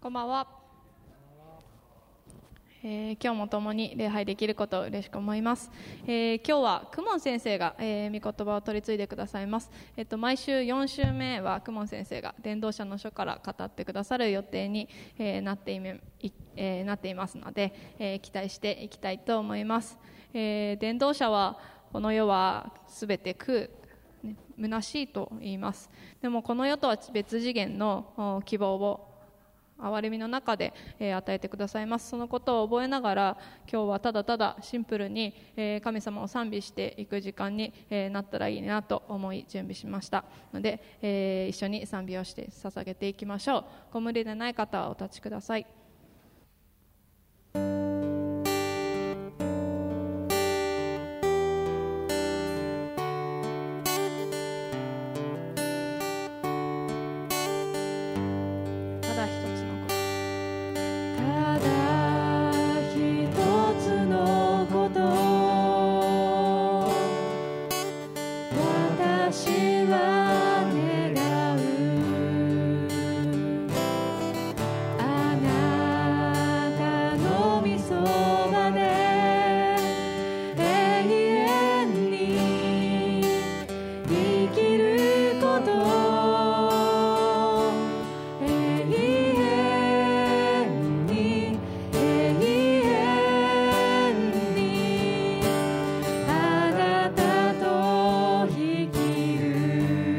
こんばんは。今日も共に礼拝できることを嬉しく思います。今日はクモン先生が、御言葉を取り継いでくださいます。毎週4週目はクモン先生が伝道者の書から語ってくださる予定に、なっていますので、期待していきたいと思います。伝道者はこの世はすべて空虚しいと言います。でもこの世とは別次元の希望を憐れみの中で与えてくださいます。そのことを覚えながら今日はただただシンプルに神様を賛美していく時間になったらいいなと思い準備しましたので、一緒に賛美をして捧げていきましょう。ご無理でない方はお立ちください。 あなたと生きる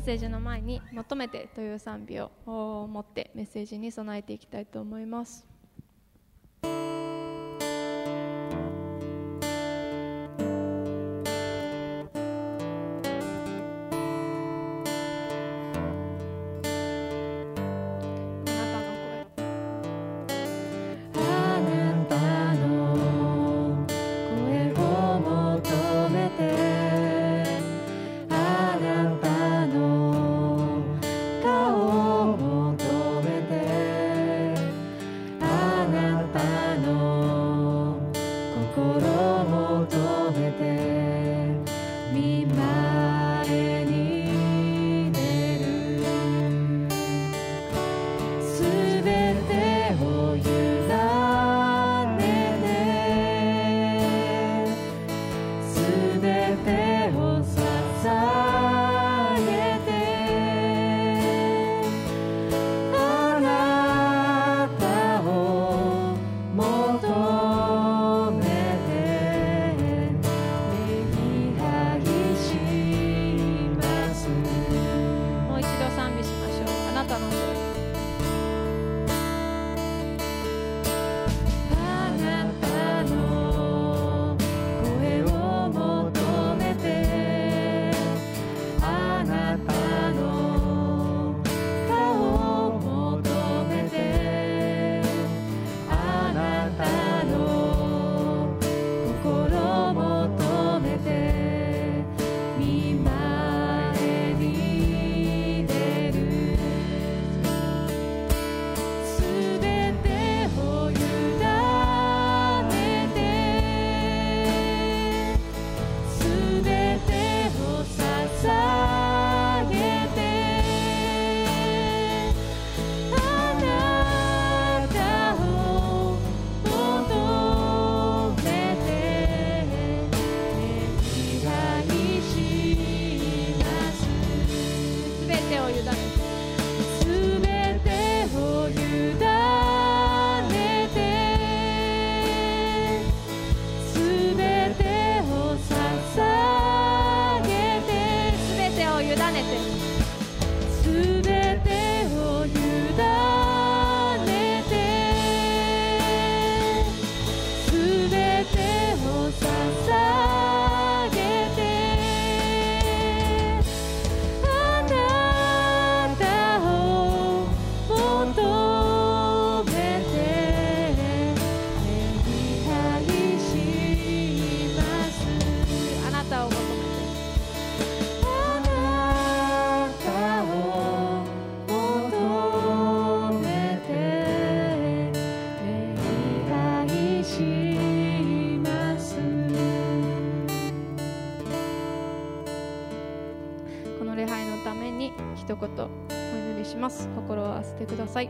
ッセージの前に求めてという賛美を持ってメッセージに備えていきたいと思います。一言お祈りします。心を合わせてください。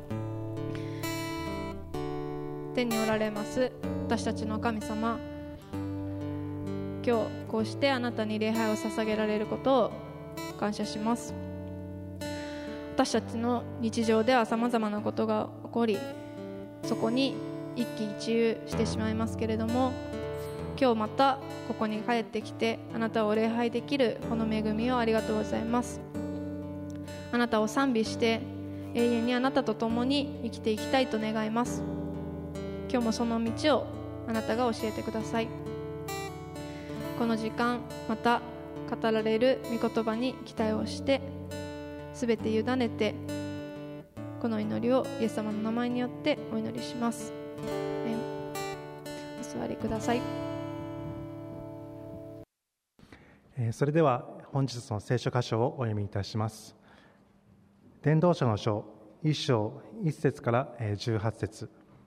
天におられます私たちの神様、今日こうしてあなたに礼拝を捧げられることを感謝します。私たちの日常ではさまざまなことが起こり、そこに一喜一憂してしまいますけれども、今日またここに帰ってきてあなたを礼拝できるこの恵みをありがとうございます。あなたを賛美して永遠にあなたと共に生きていきたいと願います。今日もその道をあなたが教えてください。この時間また語られる御言葉に期待をしてすべて委ねて、この祈りをイエス様の名前によってお祈りします。お座りください。 それでは本日の聖書箇所をお読みいたします。伝道者の書1章1節から18節。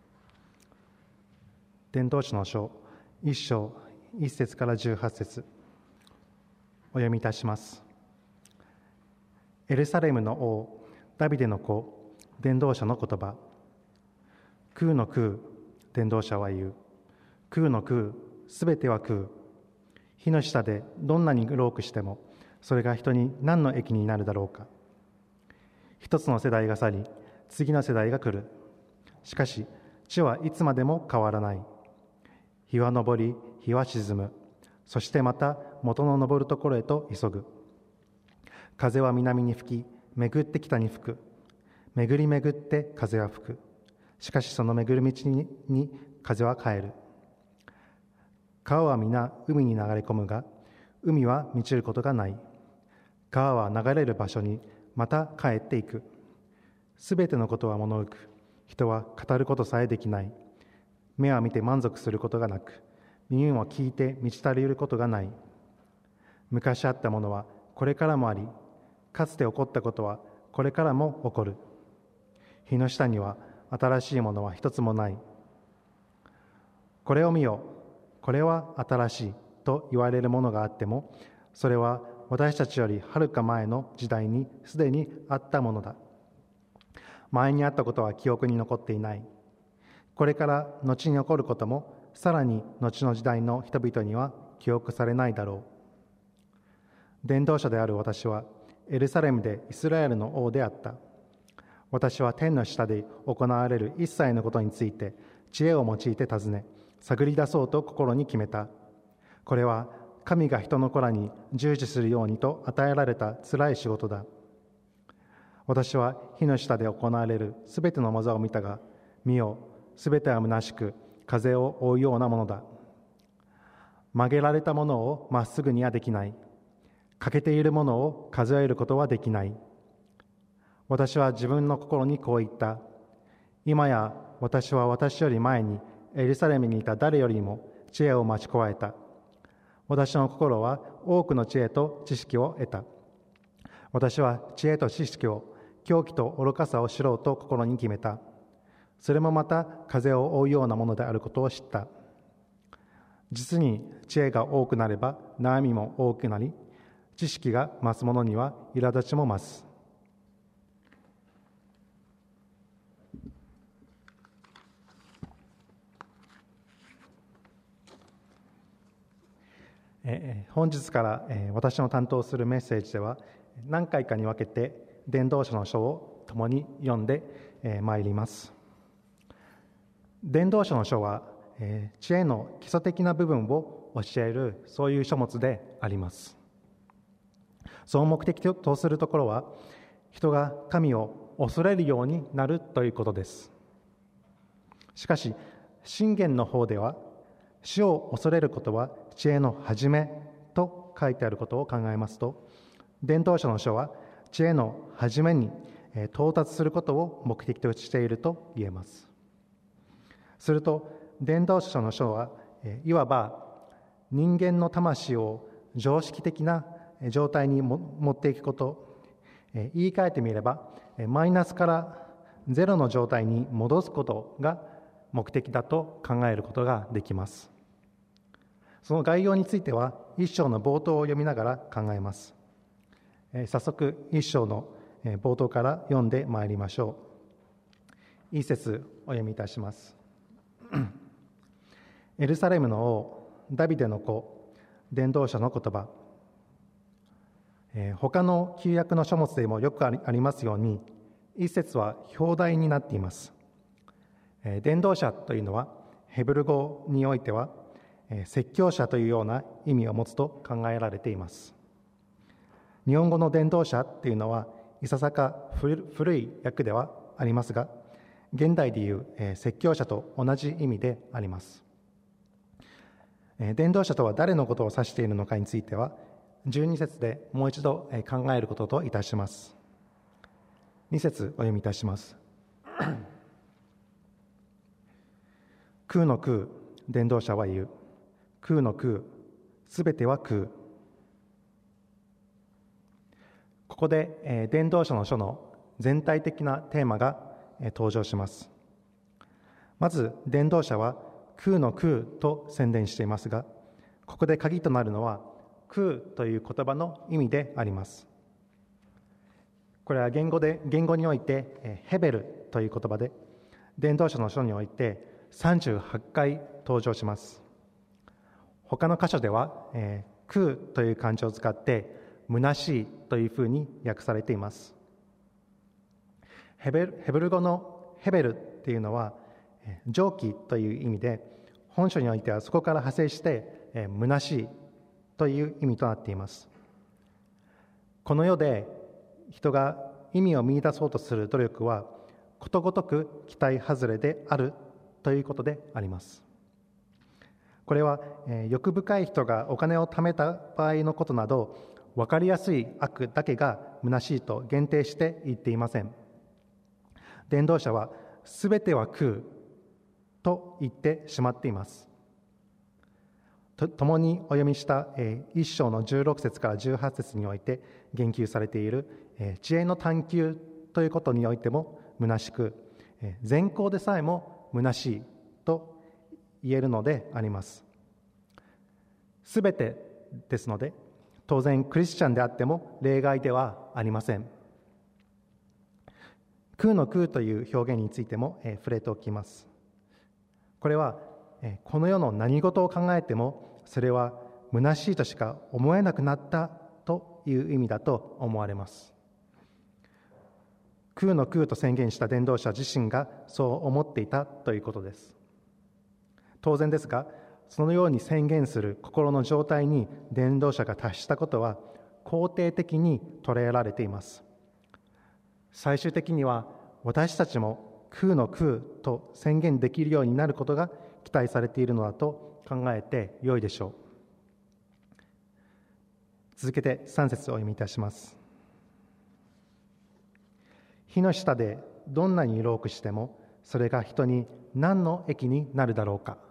伝道者の書1章1節から18節お読みいたします。エルサレムの王ダビデの子伝道者の言葉。食うの食う、伝道者は言う。食うの食う、すべては食う。火の下でどんなに労苦しても、それが人に何の益になるだろうか。一つの世代が去り、次の世代が来る。しかし、地はいつまでも変わらない。日は昇り、日は沈む。そしてまた元の昇るところへと急ぐ。 風は南に吹き、巡って北に吹く。巡り巡って風は吹く。しかしその巡る道に風は帰る。川は皆海に流れ込むが、海は満ちることがない。川は流れる場所にまた帰っていく。すべてのことは物浮く。人は語ることさえできない。目は見て満足することがなく、耳は聞いて満ち足りることがない。昔あったものはこれからもあり、かつて起こったことはこれからも起こる。日の下には新しいものは一つもない。これを見よ、これは新しいと言われるものがあっても、それは私たちよりはるか前の時代にすでにあったものだ。前にあったことは記憶に残っていない。これから後に起こることも、さらに後の時代の人々には記憶されないだろう。伝道者である私は、エルサレムでイスラエルの王であった。私は天の下で行われる一切のことについて、知恵を用いて尋ね、探り出そうと心に決めた。これは神が人の子らに従事するようにと与えられたつらい仕事だ。私は火の下で行われるすべての技を見たが、見よ、すべては虚しく、風を追うようなものだ。曲げられたものをまっすぐにはできない。欠けているものを数えることはできない。私は自分の心にこう言った。今や私は私より前にエルサレムにいた誰よりも知恵を待ち加えた。私の心は多くの知恵と知識を得た。私は知恵と知識を、狂気と愚かさを知ろうと心に決めた。それもまた風を追うようなものであることを知った。実に知恵が多くなれば悩みも多くなり、知識が増す者には苛立ちも増す。本日から、私の担当するメッセージでは、何回かに分けて伝道者の書を共に読んでまいります。伝道者の書は、知恵の基礎的な部分を教える、そういう書物であります。その目的とするところは、人が神を恐れるようになるということです。しかし、箴言の方では、主を恐れることは知恵の始めと書いてあることを考えますと、伝道者の書は知恵の始めに到達することを目的としていると言えます。すると、伝道者の書はいわば人間の魂を常識的な状態に持っていくこと、言い換えてみればマイナスからゼロの状態に戻すことが目的だと考えることができます。その概要については一章の冒頭を読みながら考えます。早速一章の冒頭から読んでまいりましょう。一節お読みいたします。エルサレムの王ダビデの子、伝道者の言葉。他の旧約の書物でもよくありますように、一節は表題になっています。伝道者というのはヘブル語においては説教者というような意味を持つと考えられています。日本語の伝道者というのはいささか古い訳ではありますが、現代でいう説教者と同じ意味であります。伝道者とは誰のことを指しているのかについては、12節でもう一度考えることといたします。2節お読みいたします。空の空、伝道者は言う。空の空、すべては空。ここで伝道者の書の全体的なテーマが登場します。まず伝道者は空の空と宣伝していますが、ここで鍵となるのは空という言葉の意味であります。これは言語においてヘベルという言葉で、伝道者の書において38回登場します。他の箇所では、空という漢字を使って虚しいというふうに訳されています。ヘブル語のヘベルっていうのは蒸気という意味で、本書においてはそこから派生して虚しいという意味となっています。 この世で人が意味を見出そうとする努力はことごとく期待外れであるということであります。これは欲深い人がお金を貯めた場合のことなど分かりやすい悪だけが虚しいと限定して言っていません。伝道者はすべては空と言ってしまっています。共にお読みした1章の16節から18節において言及されている知恵の探求ということにおいても虚しく、善行でさえも虚しいと言えるのであります。すべてですので、当然クリスチャンであっても例外ではありません。空の空という表現についても触れておきます。これはこの世の何事を考えてもそれは虚しいとしか思えなくなったという意味だと思われます。空の空と宣言した伝道者自身がそう思っていたということです。当然ですが、そのように宣言する心の状態に伝道者が達したことは肯定的に捉えられています。最終的には私たちも空の空と宣言できるようになることが期待されているのだと考えてよいでしょう。続けて3節をお読みいたします。火の下でどんなにロークしてもそれが人に何の益になるだろうか。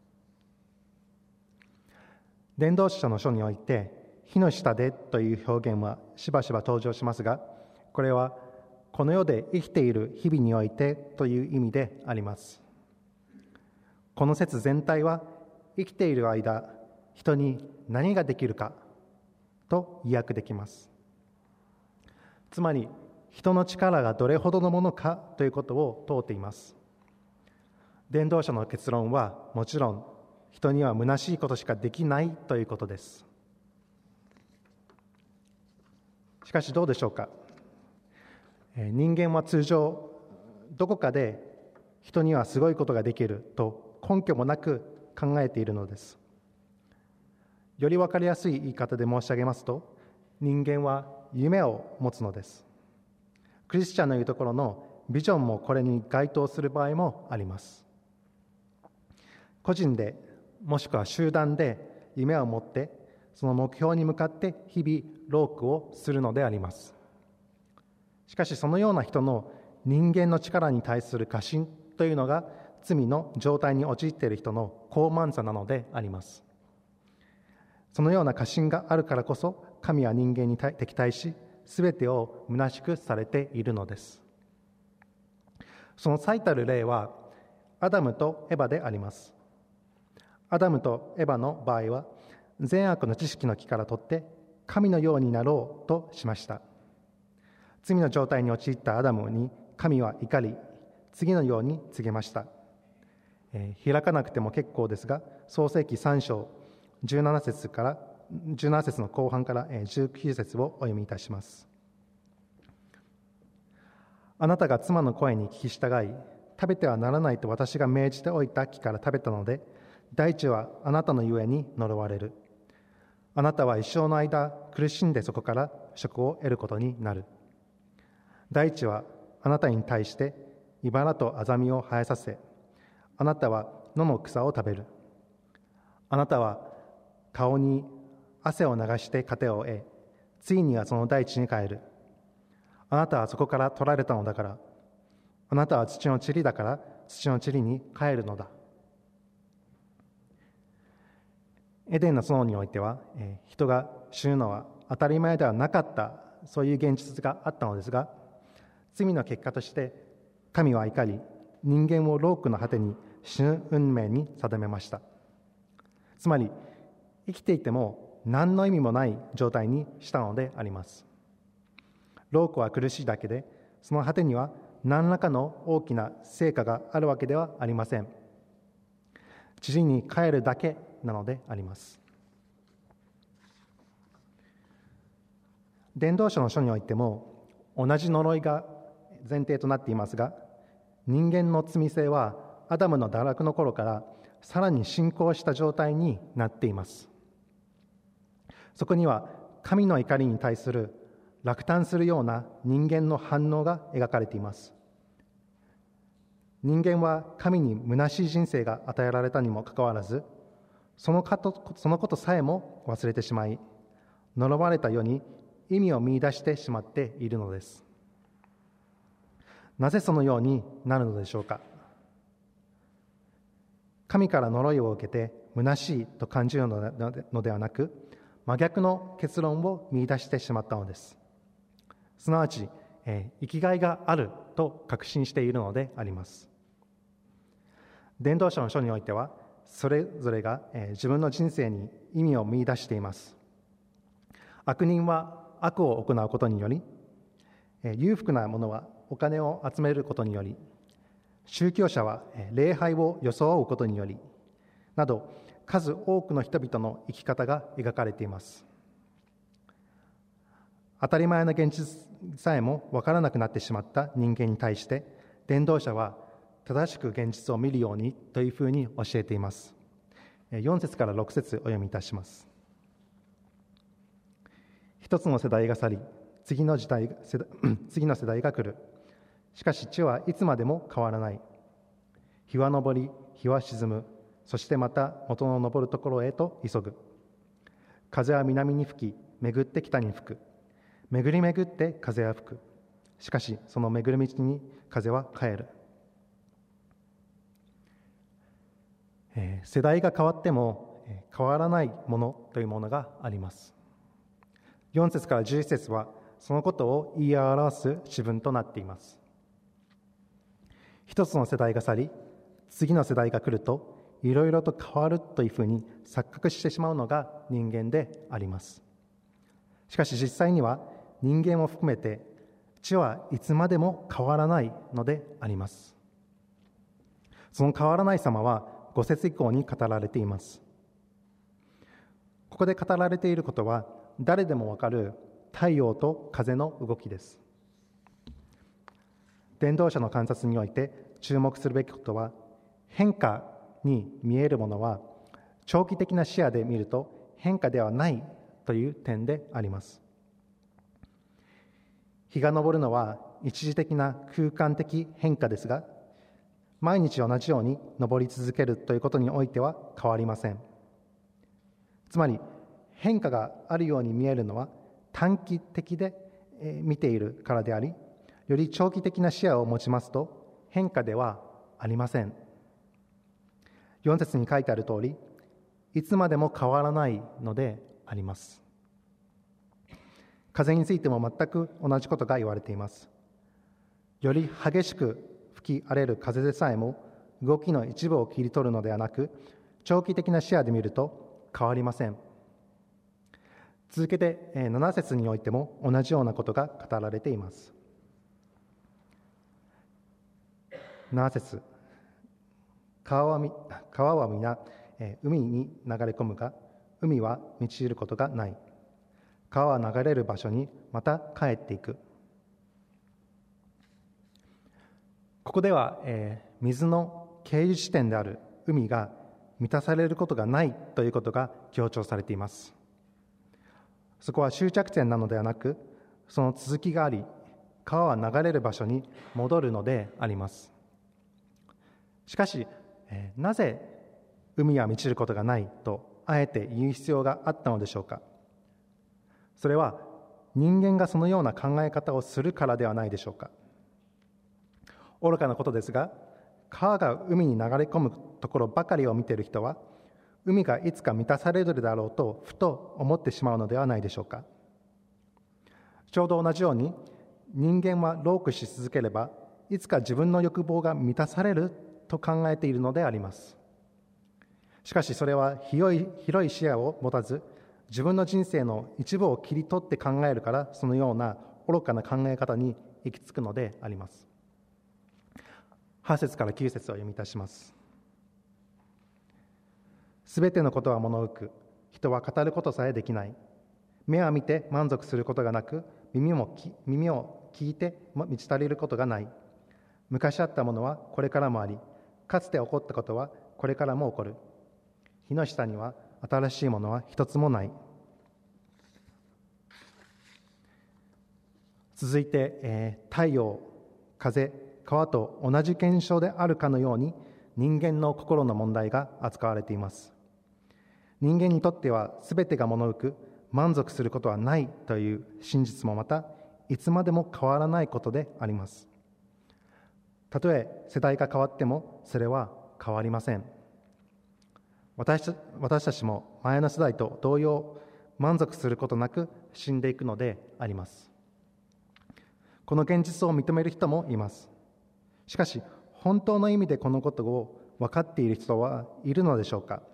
伝道者の書において火の下でという表現はしばしば登場しますが、これはこの世で生きている日々においてという意味であります。この説全体は生きている間、人に何ができるかと意訳できます。つまり人の力がどれほどのものかということを問うています。伝道者の結論はもちろん人には虚しいことしかできないということです。しかしどうでしょうか。人間は通常どこかで人にはすごいことができると根拠もなく考えているのです。より分かりやすい言い方で申し上げますと、人間は夢を持つのです。クリスチャンのいうところのビジョンもこれに該当する場合もあります。個人でもしくは集団で夢を持ってその目標に向かって日々労苦をするのであります。しかしそのような人の人間の力に対する過信というのが罪の状態に陥っている人の高慢さなのであります。そのような過信があるからこそ神は人間に敵対しすべてを虚しくされているのです。その最たる例はアダムとエバであります。アダムとエバの場合は善悪の知識の木から取って神のようになろうとしました。罪の状態に陥ったアダムに神は怒り、次のように告げました。開かなくても結構ですが、創世記3章17節の後半から19節をお読みいたします。あなたが妻の声に聞き従い、食べてはならないと私が命じておいた木から食べたので、大地はあなたのゆえに呪われる。あなたは一生の間苦しんでそこから食を得ることになる。大地はあなたに対して茨とアザミを生えさせ、あなたは野の草を食べる。あなたは顔に汗を流して糧を得、ついにはその大地に帰る。あなたはそこから取られたのだから、あなたは土の塵だから土の塵に帰るのだ。エデンの園においては、人が死ぬのは当たり前ではなかった、そういう現実があったのですが、罪の結果として神は怒り、人間を労苦の果てに死ぬ運命に定めました。つまり生きていても何の意味もない状態にしたのであります。労苦は苦しいだけで、その果てには何らかの大きな成果があるわけではありません。塵に帰るだけなのであります。伝道者の書においても同じ呪いが前提となっていますが、人間の罪性はアダムの堕落の頃からさらに進行した状態になっています。そこには神の怒りに対する落胆するような人間の反応が描かれています。人間は神に虚しい人生が与えられたにもかかわらず、そのことさえも忘れてしまい、呪われた世に意味を見出してしまっているのです。なぜそのようになるのでしょうか。神から呪いを受けて虚しいと感じるのではなく、真逆の結論を見出してしまったのです。すなわち、生きがいがあると確信しているのであります。伝道者の書においては、それぞれが自分の人生に意味を見出しています。悪人は悪を行うことにより、裕福な者はお金を集めることにより、宗教者は礼拝を装うことによりなど、数多くの人々の生き方が描かれています。当たり前の現実さえも分からなくなってしまった人間に対して、伝道者は正しく現実を見るようにというふうに教えています。4節から6節お読みいたします。一つの世代が去り、次の世代が来る。しかし地はいつまでも変わらない。日は昇り、日は沈む。そしてまた元の昇るところへと急ぐ。風は南に吹き、巡って北に吹く。巡り巡って風は吹く。しかしその巡る道に風は帰る。世代が変わっても変わらないものというものがあります。4節から11節はそのことを言い表す詩文となっています。一つの世代が去り、次の世代が来るといろいろと変わるというふうに錯覚してしまうのが人間であります。しかし実際には人間を含めて地はいつまでも変わらないのであります。その変わらない様は5節以降に語られています。ここで語られていることは誰でもわかる太陽と風の動きです。伝道者の観察において注目するべきことは、変化に見えるものは長期的な視野で見ると変化ではないという点であります。日が昇るのは一時的な空間的変化ですが、毎日同じように昇り続けるということにおいては変わりません。つまり変化があるように見えるのは短期的で見ているからであり、より長期的な視野を持ちますと変化ではありません。4節に書いてある通り、いつまでも変わらないのであります。風についても全く同じことが言われています。より激しく吹き荒れる風でさえも動きの一部を切り取るのではなく、長期的な視野で見ると変わりません。続けて7節においても同じようなことが語られています。7節、川は皆海に流れ込むが、海は満ちることがない。川は流れる場所にまた帰っていく。ここでは、水の経由地点である海が満たされることがないということが強調されています。そこは終着点なのではなく、その続きがあり、川は流れる場所に戻るのであります。しかし、なぜ海は満ちることがないとあえて言う必要があったのでしょうか。それは人間がそのような考え方をするからではないでしょうか。愚かなことですが、川が海に流れ込むところばかりを見ている人は、海がいつか満たされるだろうとふと思ってしまうのではないでしょうか。ちょうど同じように、人間は労苦し続ければいつか自分の欲望が満たされると考えているのであります。しかしそれは広い視野を持たず、自分の人生の一部を切り取って考えるから、そのような愚かな考え方に行き着くのであります。8節から9節を読みいたします。すべてのことは物浮く。人は語ることさえできない。目は見て満足することがなく、耳を聞いて満ち足りることがない。昔あったものはこれからもあり、かつて起こったことはこれからも起こる。日の下には新しいものは一つもない。 続いて、太陽、風、川と同じ現象であるかのように人間の心の問題が扱われています。人間にとっては全てが物浮く、満足することはないという真実もまたいつまでも変わらないことであります。たとえ世代が変わってもそれは変わりません。私たちも前の世代と同様、満足することなく死んでいくのであります。この現実を認める人もいます。しかし本当の意味でこのことを分かっている人はいるのでしょうか。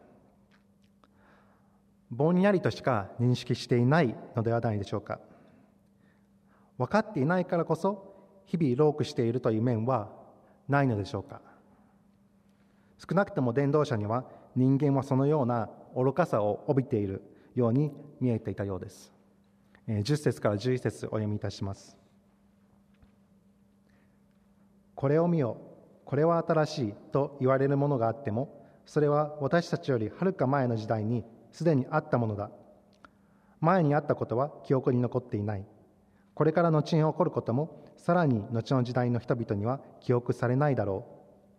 ぼんやりとしか認識していないのではないでしょうか。分かっていないからこそ日々労苦しているという面はないのでしょうか。少なくとも伝道者には人間はそのような愚かさを帯びているように見えていたようです。10節から11節お読みいたします。これを見よ、これは新しいと言われるものがあっても、それは私たちよりはるか前の時代にすでにあったものだ。前にあったことは記憶に残っていない。これから後に起こることも、さらに後の時代の人々には記憶されないだろ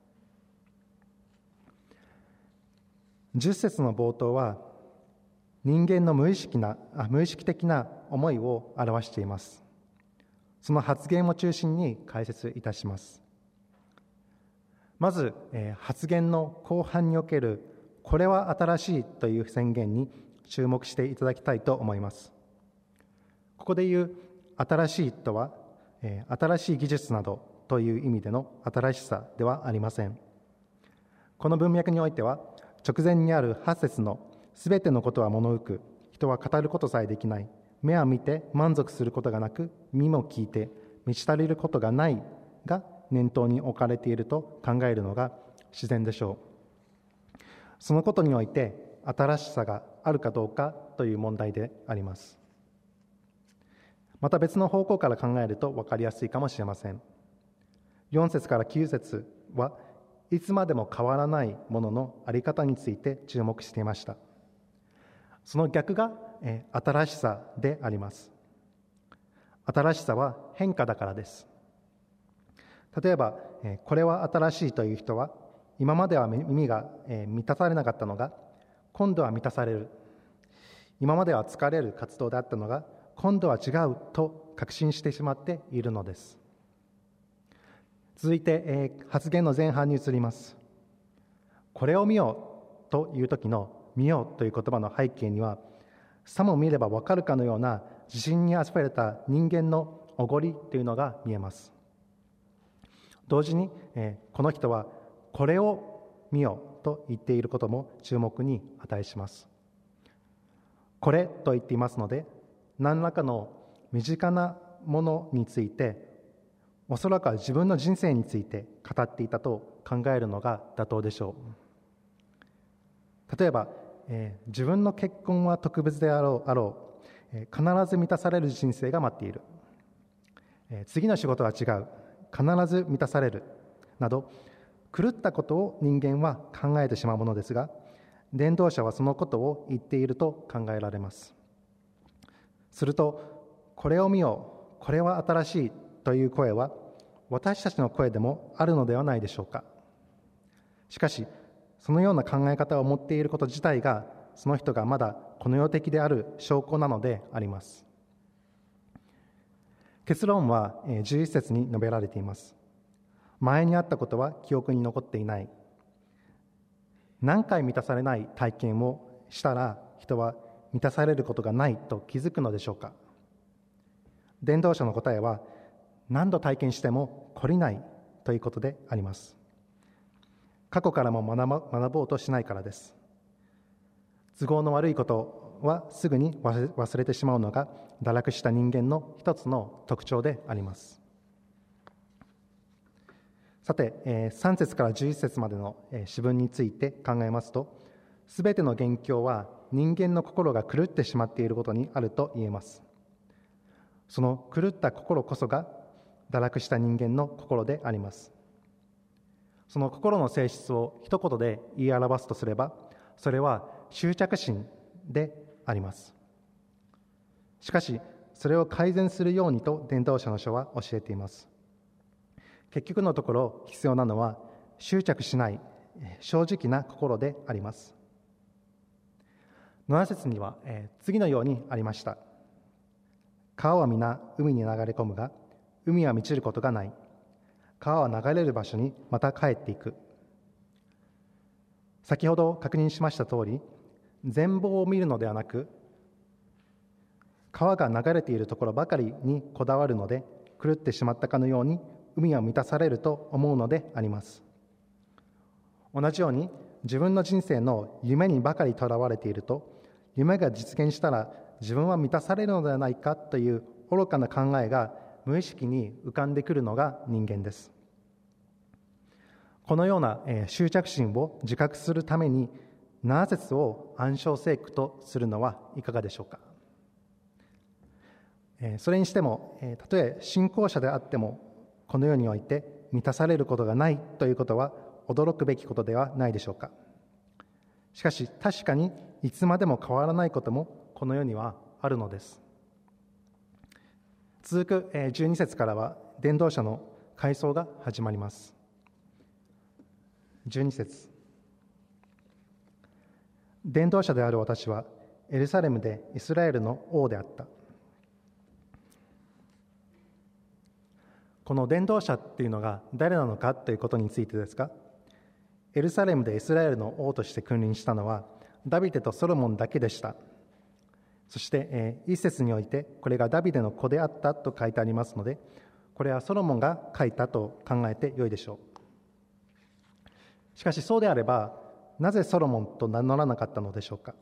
う。10節の冒頭は、人間の無意識的な思いを表しています。その発言を中心に解説いたします。まず、発言の後半におけるこれは新しいという宣言に注目していただきたいと思います。ここで言う新しいとは、新しい技術などという意味での新しさではありません。この文脈においては、直前にある8節のすべてのことは物浮く、人は語ることさえできない、目は見て満足することがなく、耳も聞いて満ち足りることがないが念頭に置かれていると考えるのが自然でしょう。そのことにおいて新しさがあるかどうかという問題であります。また別の方向から考えると分かりやすいかもしれません。4節から9節はいつまでも変わらないもののあり方について注目していました。その逆が新しさであります。新しさは変化だからです。例えばこれは新しいという人は、今までは耳が満たされなかったのが今度は満たされる、今までは疲れる活動であったのが今度は違うと確信してしまっているのです。続いて発言の前半に移ります。これを見よという時の見よという言葉の背景には、さも見ればわかるかのような自信にあふれた人間のおごりというのが見えます。同時にこの人はこれを見よと言っていることも注目に値します。これと言っていますので、何らかの身近なものについて、おそらくは自分の人生について語っていたと考えるのが妥当でしょう。例えば、自分の結婚は特別であろう、必ず満たされる人生が待っている、次の仕事は違う、必ず満たされるなど、狂ったことを人間は考えてしまうものですが、伝道者はそのことを言っていると考えられます。すると、これを見よ、これは新しいという声は私たちの声でもあるのではないでしょうか。しかしそのような考え方を持っていること自体が、その人がまだこの世的である証拠なのであります。結論は11節に述べられています。前にあったことは記憶に残っていない。何回満たされない体験をしたら人は満たされることがないと気づくのでしょうか。伝道者の答えは、何度体験しても懲りないということであります。過去からも学ぼうとしないからです。都合の悪いことはすぐに忘れてしまうのが堕落した人間の一つの特徴であります。さて、3節から11節までの詩文について考えますと、すべての元凶は人間の心が狂ってしまっていることにあると言えます。その狂った心こそが堕落した人間の心であります。その心の性質を一言で言い表すとすれば、それは執着心であります。しかしそれを改善するようにと伝道者の書は教えています。結局のところ必要なのは執着しない正直な心であります。7節には次のようにありました。川は皆海に流れ込むが、海は満ちることがない。川は流れる場所にまた帰っていく。先ほど確認しました通り、全貌を見るのではなく、川が流れているところばかりにこだわるので、狂ってしまったかのように海は満たされると思うのであります。同じように自分の人生の夢にばかりとらわれていると、夢が実現したら自分は満たされるのではないかという愚かな考えが無意識に浮かんでくるのが人間です。このような執着心を自覚するために7節を暗唱聖句とするのはいかがでしょうか。それにしてもたとえ信仰者であってもこの世において満たされることがないということは驚くべきことではないでしょうか。しかし確かにいつまでも変わらないこともこの世にはあるのです。続く12節からは伝道者の回想が始まります。12節、伝道者である私はエルサレムでイスラエルの王であった。この伝道者っていうのが誰なのかということについてですが、エルサレムでイスラエルの王として君臨したのはダビデとソロモンだけでした。そして一節においてこれがダビデの子であったと書いてありますので、これはソロモンが書いたと考えてよいでしょう。しかしそうであればなぜソロモンと名乗らなかったのでしょうか。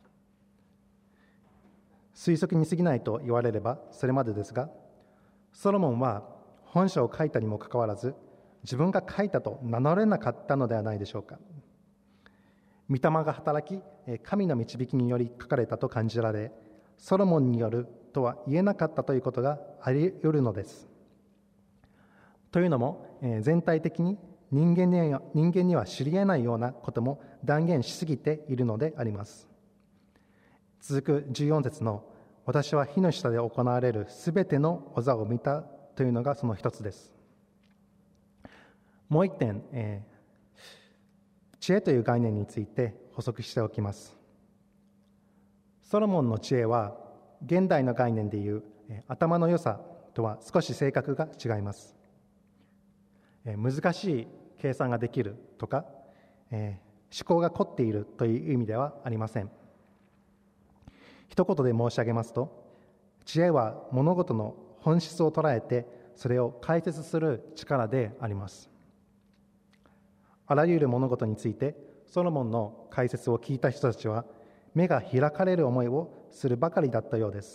推測に過ぎないと言われればそれまでですが、ソロモンは本書を書いたにもかかわらず自分が書いたと名乗れなかったのではないでしょうか。御霊が働き神の導きにより書かれたと感じられ、ソロモンによるとは言えなかったということがあり得るのです。というのも全体的に人間には知り得ないようなことも断言しすぎているのであります。続く14節の私は火の下で行われるすべての技を見たというのがその一つです。もう一点、知恵という概念について補足しておきます。ソロモンの知恵は現代の概念でいう頭の良さとは少し性格が違います。難しい計算ができるとか、思考が凝っているという意味ではありません。一言で申し上げますと、知恵は物事の本質を捉えてそれを解説する力であります。あらゆる物事についてソロモンの解説を聞いた人たちは目が開かれる思いをするばかりだったようです。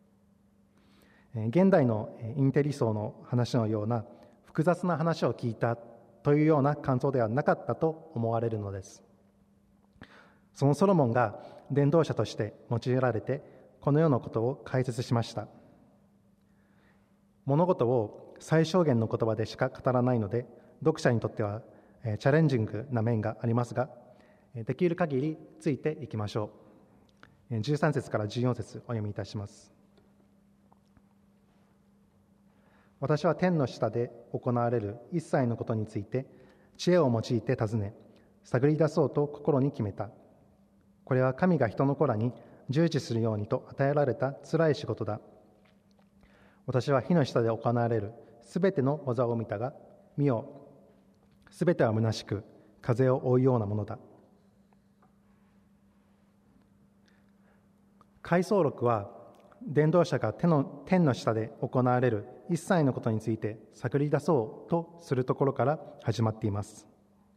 現代のインテリ層の話のような複雑な話を聞いたというような感想ではなかったと思われるのです。そのソロモンが伝道者として用いられてこの世のことを解説しました。物事を最小限の言葉でしか語らないので読者にとってはチャレンジングな面がありますが、できる限りついていきましょう。13節から14節お読みいたします。私は天の下で行われる一切のことについて知恵を用いて尋ね探り出そうと心に決めた。これは神が人の子らに従事するようにと与えられたつらい仕事だ。私は火の下で行われるすべての技を見たが、見よ、すべては虚しく風を追うようなものだ。回想録は伝道者が天の下で行われる一切のことについて探り出そうとするところから始まっています。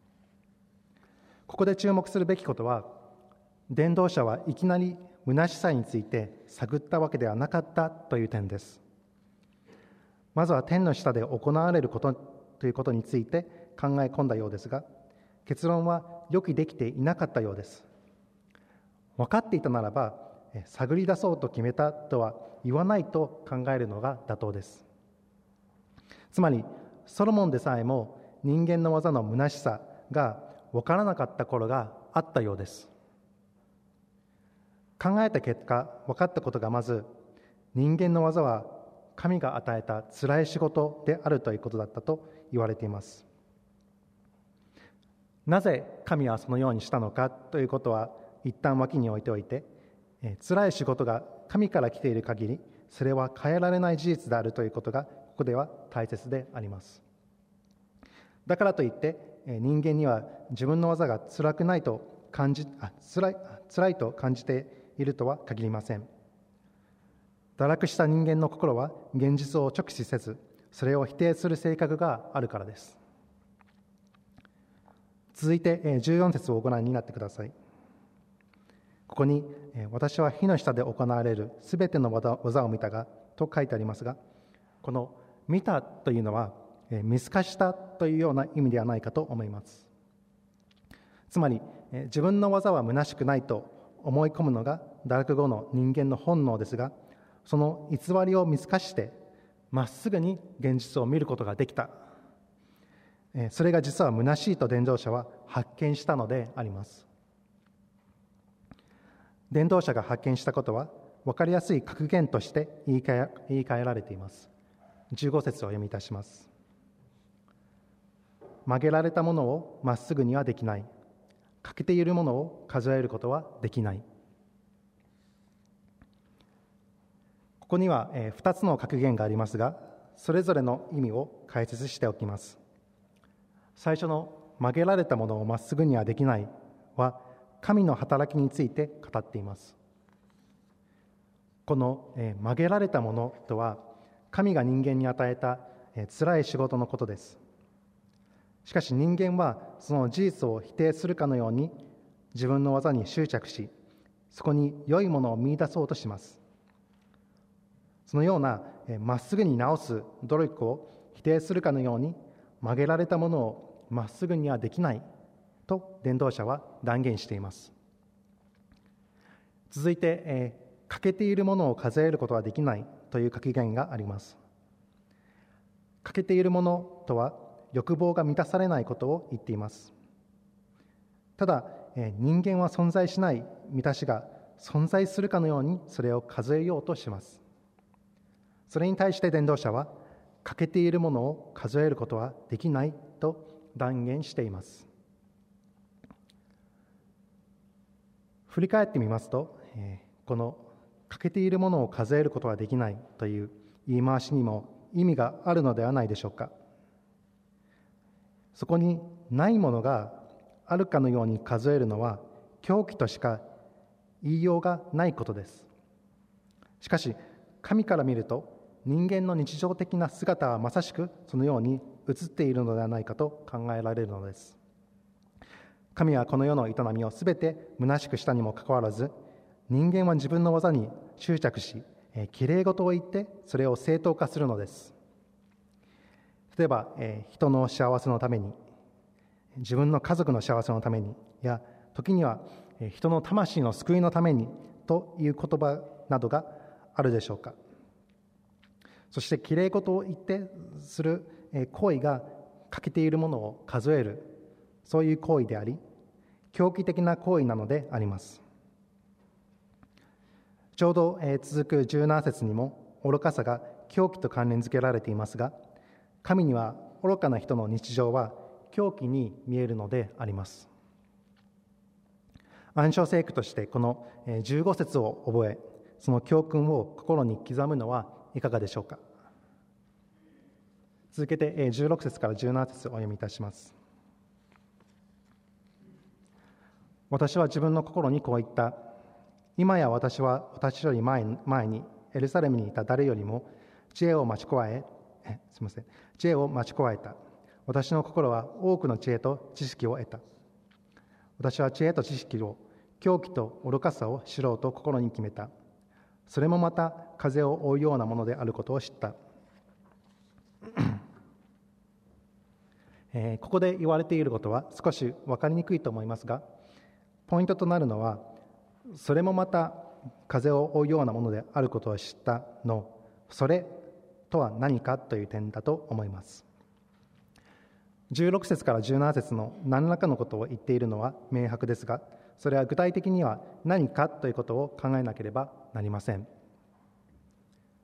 ここで注目するべきことは、伝道者はいきなり虚しさについて探ったわけではなかったという点です。まずは天の下で行われることということについて考え込んだようですが、結論は予期できていなかったようです。分かっていたならば探り出そうと決めたとは言わないと考えるのが妥当です。つまりソロモンでさえも人間の技の虚しさが分からなかった頃があったようです。考えた結果分かったことがまず、 人間の技は神が与えた辛い仕事であるということだったと言われています。なぜ神はそのようにしたのかということは一旦脇に置いておいて、辛い仕事が神から来ている限りそれは変えられない事実であるということがここでは大切であります。だからといって人間には自分の技が辛いと感じているとは限りません。堕落した人間の心は現実を直視せず、それを否定する性格があるからです。続いて14節をご覧になってください。ここに私は火の下で行われるすべての技を見たがと書いてありますが、この見たというのは見透かしたというような意味ではないかと思います。つまり自分の技は虚しくないと思い込むのが堕落後の人間の本能ですが、その偽りを見透かしてまっすぐに現実を見ることができた、それが実は虚しいと伝道者は発見したのであります。伝道者が発見したことは分かりやすい格言として言い換えられています。15節をお読みいたします。曲げられたものをまっすぐにはできない。欠けているものを数えることはできない。ここには2つの格言がありますが、それぞれの意味を解説しておきます。最初の曲げられたものをまっすぐにはできないは神の働きについて語っています。この曲げられたものとは神が人間に与えた辛い仕事のことです。しかし人間はその事実を否定するかのように自分の技に執着し、そこに良いものを見出そうとします。そのようなまっすぐに直す努力を否定するかのように曲げられたものをまっすぐにはできないと伝道者は断言しています。続いて欠けているものを数えることはできないという格言があります。欠けているものとは欲望が満たされないことを言っています。ただ人間は存在しない満たしが存在するかのようにそれを数えようとします。それに対して伝道者は欠けているものを数えることはできないと断言しています。振り返ってみますと、この欠けているものを数えることはできないという言い回しにも意味があるのではないでしょうか。そこにないものがあるかのように数えるのは狂気としか言いようがないことです。しかし神から見ると人間の日常的な姿はまさしくそのように映っているのではないかと考えられるのです。神はこの世の営みをすべて虚しくしたにもかかわらず、人間は自分の技に執着し、きれい事を言ってそれを正当化するのです。例えば、人の幸せのために、自分の家族の幸せのために、や時には人の魂の救いのためにという言葉などがあるでしょうか。そしてきれい事を言ってする行為が欠けているものを数える、そういう行為であり、狂気的な行為なのであります。ちょうど続く17節にも愚かさが狂気と関連づけられていますが、神には愚かな人の日常は狂気に見えるのであります。暗唱聖句としてこの15節を覚え、その教訓を心に刻むのはいかがでしょうか。続けて16節から17節をお読みいたします。私は自分の心にこう言った。今や私は私より前にエルサレムにいた誰よりも知恵を待ち加えた。私の心は多くの知恵と知識を得た。私は知恵と知識を、狂気と愚かさを知ろうと心に決めた。それもまた風を追うようなものであることを知った。ここで言われていることは少し分かりにくいと思いますが、ポイントとなるのは、それもまた風を追うようなものであることを知ったの、それとは何かという点だと思います。16節から17節の何らかのことを言っているのは明白ですが、それは具体的には何かということを考えなければなりません。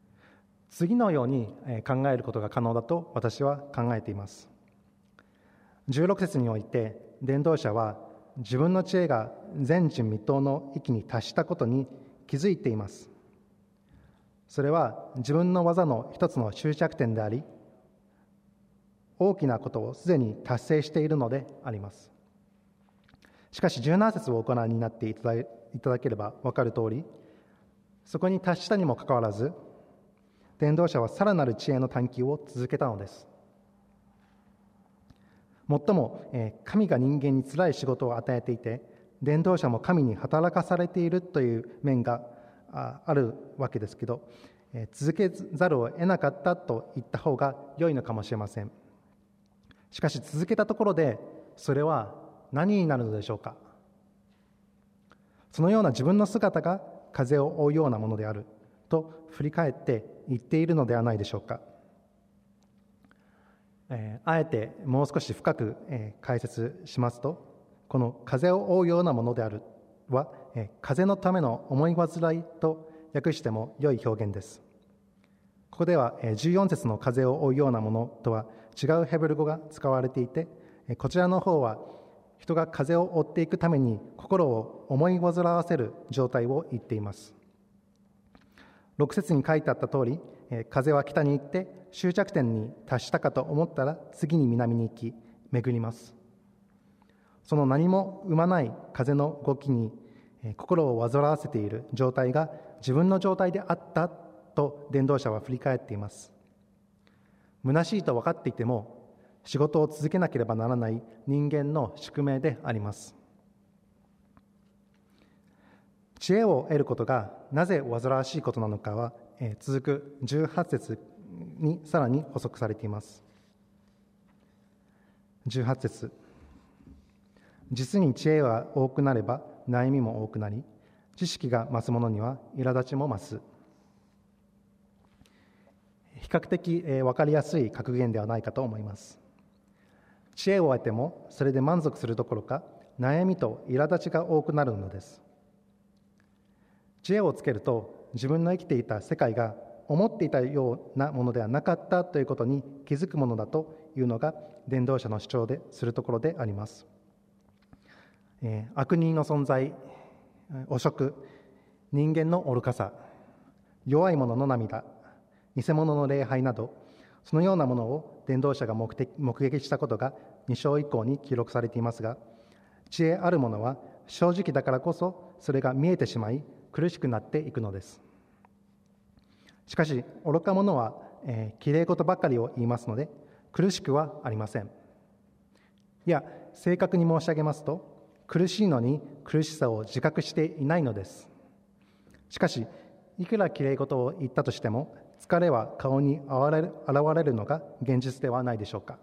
次のように考えることが可能だと私は考えています。16節において伝道者は自分の知恵が前人未到の域に達したことに気づいています。それは自分の技の一つの終着点であり、大きなことをすでに達成しているのであります。しかし17節をご覧になっていただければ分かる通り、そこに達したにもかかわらず、伝道者はさらなる知恵の探求を続けたのです。もっとも、神が人間につらい仕事を与えていて、伝道者も神に働かされているという面があるわけですけど、続けざるを得なかったと言った方が良いのかもしれません。しかし続けたところで、それは何になるのでしょうか。そのような自分の姿が風を追うようなものであると振り返って言っているのではないでしょうか。あえてもう少し深く解説しますと、この風を追うようなものであるは、風のための思い煩いと訳しても良い表現です。ここでは14節の風を追うようなものとは違うヘブル語が使われていて、こちらの方は人が風を追っていくために心を思い煩わせる状態を言っています。6節に書いてあった通り、風は北に行って終着点に達したかと思ったら次に南に行き巡ります。その何も生まない風の動きに心を煩わせている状態が自分の状態であったと伝道者は振り返っています。虚しいと分かっていても仕事を続けなければならない人間の宿命であります。知恵を得ることがなぜ煩わしいことなのかは、続く18節にさらに補足されています。18節、実に知恵が多くなれば悩みも多くなり、知識が増す者には苛立ちも増す。比較的分かりやすい格言ではないかと思います。知恵を得てもそれで満足するどころか、悩みと苛立ちが多くなるのです。知恵をつけると自分の生きていた世界が思っていたようなものではなかったということに気づくものだというのが伝道者の主張でするところであります。悪人の存在、汚職、人間の愚かさ、弱い者の涙、偽物の礼拝など、そのようなものを伝道者が目撃したことが2章以降に記録されていますが、知恵ある者は正直だからこそそれが見えてしまい苦しくなっていくのです。しかし愚か者はきれい事ばかりを言いますので苦しくはありません。いや、正確に申し上げますと、苦しいのに苦しさを自覚していないのです。しかしいくらきれい事を言ったとしても疲れは顔に現れるのが現実ではないでしょうか。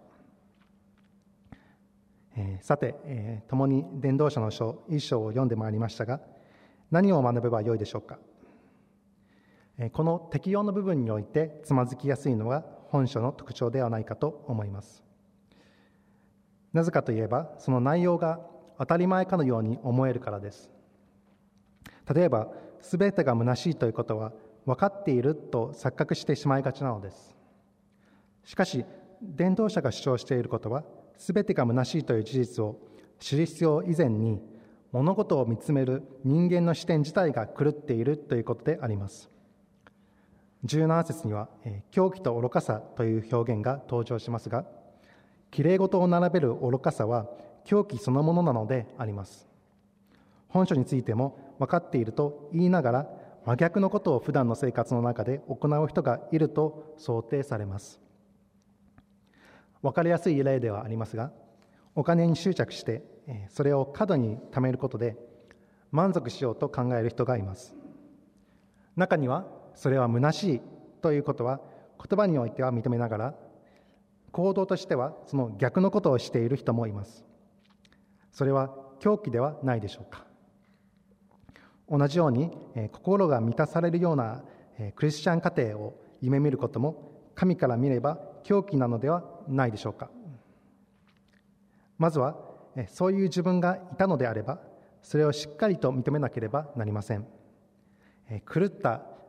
さて、共に伝道者の書1章を読んでまいりましたが、何を学べばよいでしょうか。この適用の部分においてつまずきやすいのが本書の特徴ではないかと思います。なぜかといえば、その内容が当たり前かのように思えるからです。例えば、すべてが虚しいということは分かっていると錯覚してしまいがちなのです。しかし、伝道者が主張していることは、すべてが虚しいという事実を知る必要以前に、物事を見つめる人間の視点自体が狂っているということであります。17節には、狂気と愚かさという表現が登場しますが、きれい事を並べる愚かさは狂気そのものなのであります。本書についても分かっていると言いながら、真逆のことを普段の生活の中で行う人がいると想定されます。分かりやすい例ではありますが、お金に執着してそれを過度に貯めることで満足しようと考える人がいます。中にはそれは虚しいということは言葉においては認めながら、行動としてはその逆のことをしている人もいます。それは狂気ではないでしょうか。同じように心が満たされるようなクリスチャン家庭を夢見ることも神から見れば狂気なのではないでしょうか。まずはそういう自分がいたのであれば、それをしっかりと認めなければなりません。狂った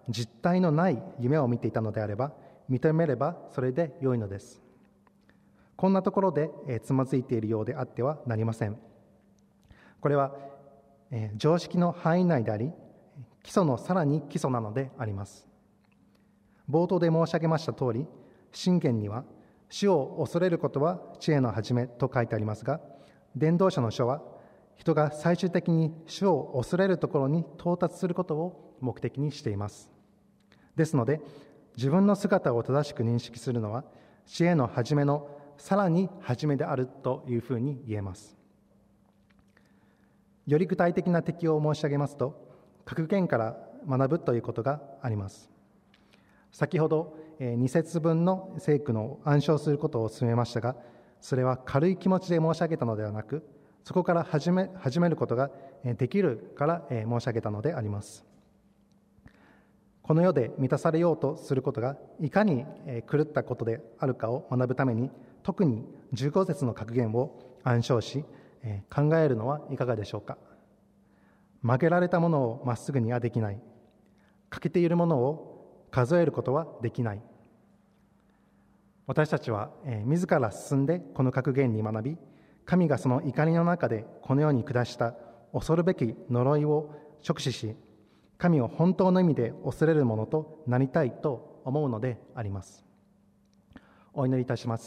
実体のない夢を見ていたのであれば、認めればそれで良いのです。こんなところでつまずいているようであってはなりません。これは常識の範囲内であり、基礎のさらに基礎なのであります。冒頭で申し上げました通り、箴言には主を恐れることは知恵の始めと書いてありますが、伝道者の書は人が最終的に主を恐れるところに到達することを目的にしています。ですので、自分の姿を正しく認識するのは知恵の始めのさらに始めであるというふうに言えます。より具体的な適用を申し上げますと、格言から学ぶということがあります。先ほど2節分の聖句の暗唱することを進めましたが、それは軽い気持ちで申し上げたのではなく、そこから始めることができるから申し上げたのであります。この世で満たされようとすることがいかに狂ったことであるかを学ぶために、特に15節の格言を暗唱し考えるのはいかがでしょうか。曲げられたものをまっすぐにはできない。欠けているものを数えることはできない。私たちは自ら進んでこの格言に学び、神がその怒りの中でこの世に下した恐るべき呪いを直視し、神を本当の意味で恐れるものとなりたいと思うのであります。お祈りいたします。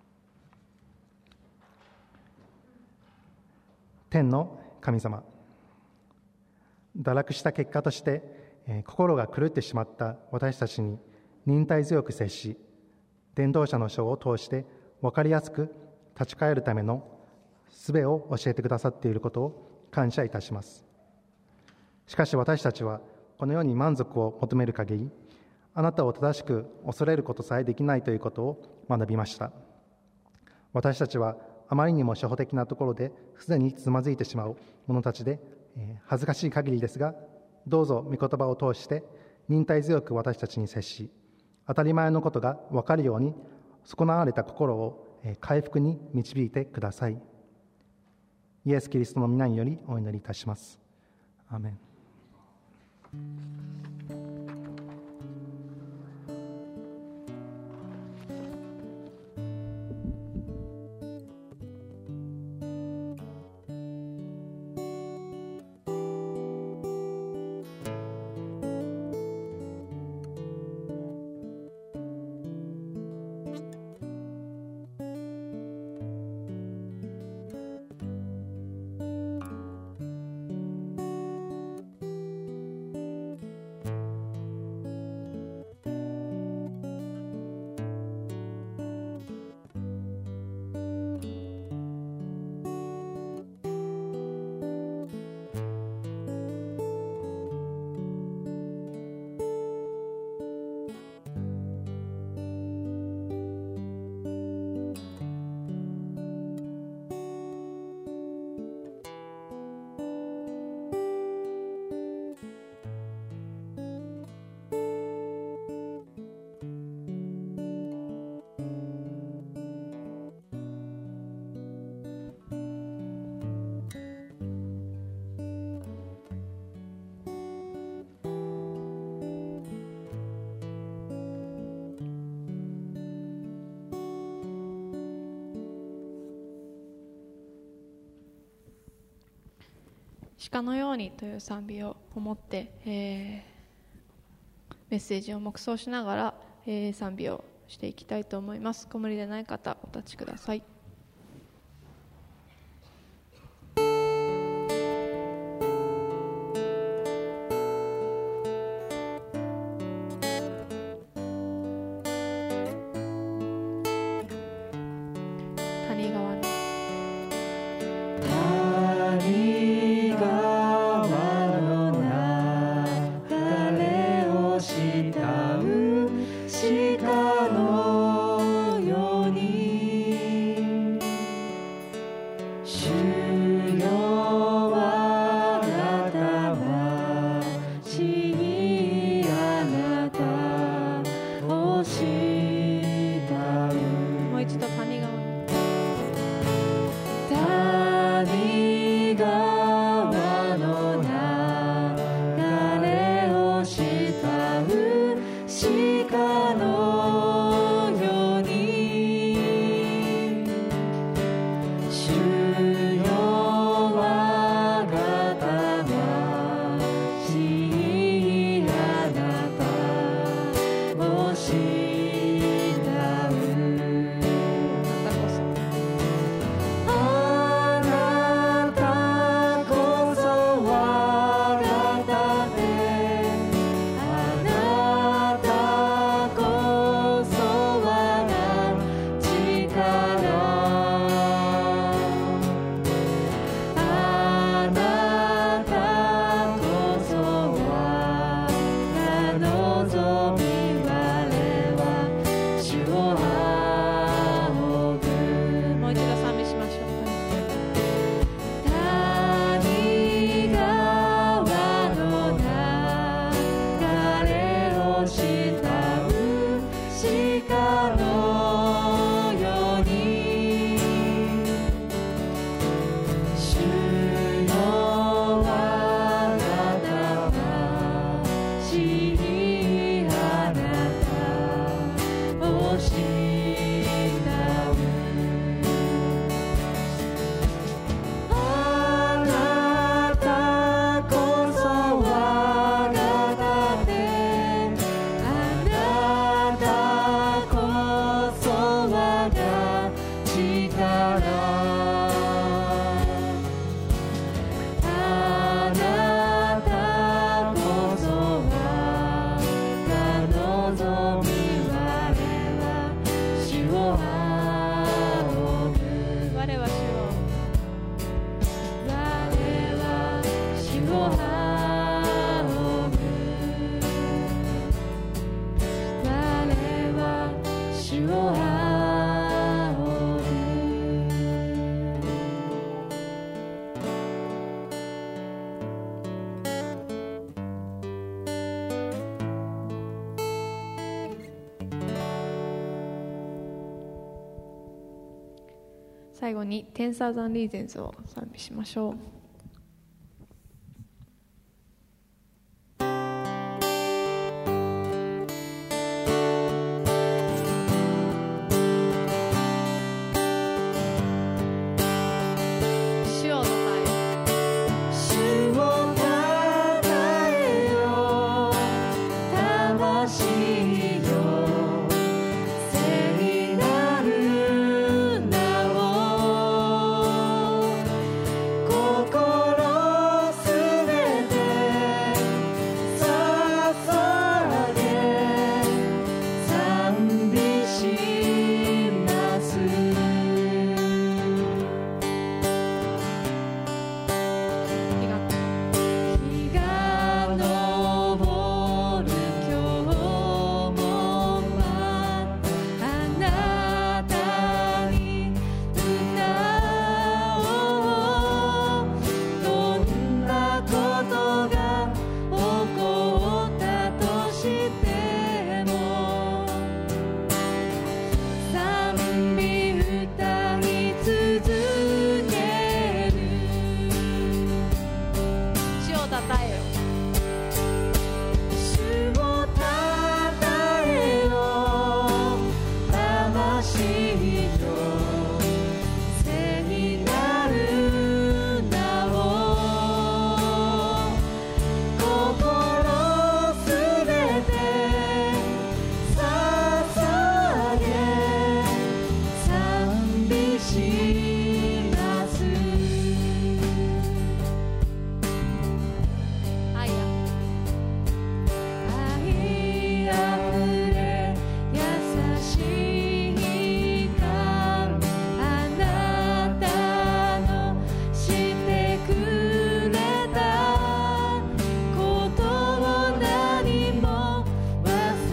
天の神様、堕落した結果として心が狂ってしまった私たちに忍耐強く接し、伝道者の書を通して分かりやすく立ち返るための術を教えてくださっていることを感謝いたします。しかし私たちはこの世に満足を求める限り、あなたを正しく恐れることさえできないということを学びました。私たちはあまりにも初歩的なところですでにつまずいてしまう者たちで、恥ずかしい限りですが、どうぞ御言葉を通して忍耐強く私たちに接し、当たり前のことが分かるように損なわれた心を回復に導いてください。イエス・キリストの皆によりお祈りいたします。アーメン。 鹿のようにという賛美を思って、メッセージを黙想しながら、賛美をしていきたいと思います。ご無理でない方お立ちください。谷川の鹿のように最後に10,000 Reasons を賛美しましょう。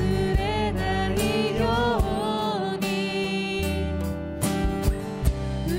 「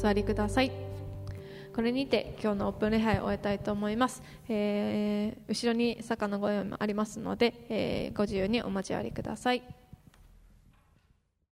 座りください。これにて今日のオープン礼拝を終えたいと思います。後ろに坂のご用意もありますので、ご自由にお交わりください。